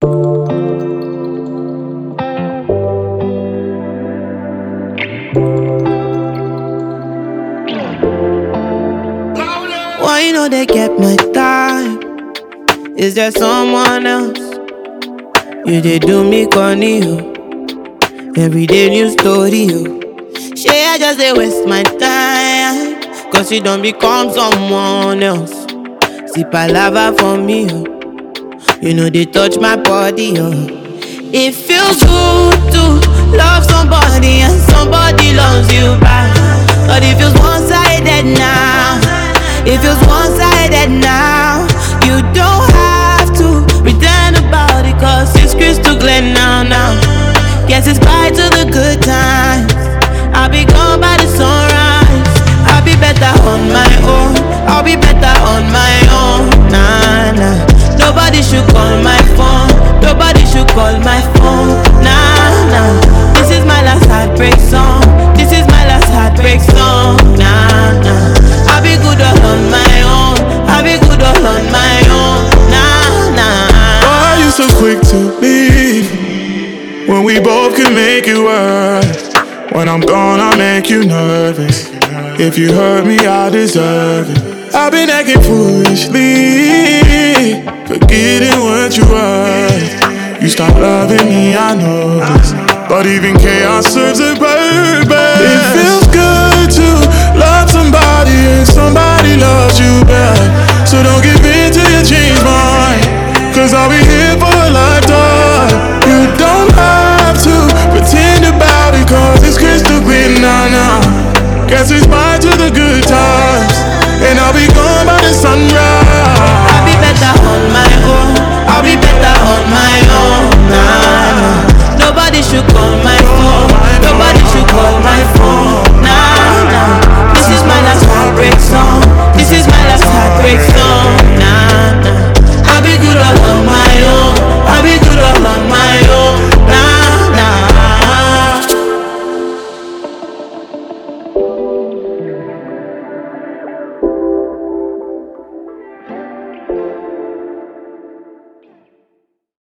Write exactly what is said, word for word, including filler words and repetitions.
Why you know they kept my time? Is there someone else? You did do me corny, yo. Every day new story, yo. Shey I just dey waste my time, cause you don't become someone else. See palava for me, yo. You know they touch my body, yo. It feels good to love somebody and somebody loves you back. But it feels one-sided now. It feels one-sided now. You don't have to pretend about it, cause it's crystal clear now, now. Guess it's bye to the good times. I'll be gone by the sunrise. I'll be better on my own. I'll be better on my own. Nah, nah. Nobody should call my phone. Nobody should call my phone. Nah, nah. This is my last heartbreak song. This is my last heartbreak song. Nah, nah. I'll be good all on my own. I'll be good all on my own. Nah, nah. Why are you so quick to leave when we both can make it work? When I'm gone, I make you nervous. If you hurt me, I deserve it. I've been acting foolishly, forgetting what you were. You stopped loving me, I know this, but even chaos serves a purpose. It feels good to love somebody and somebody loves you back. So don't give in till you change mine, cause I'll be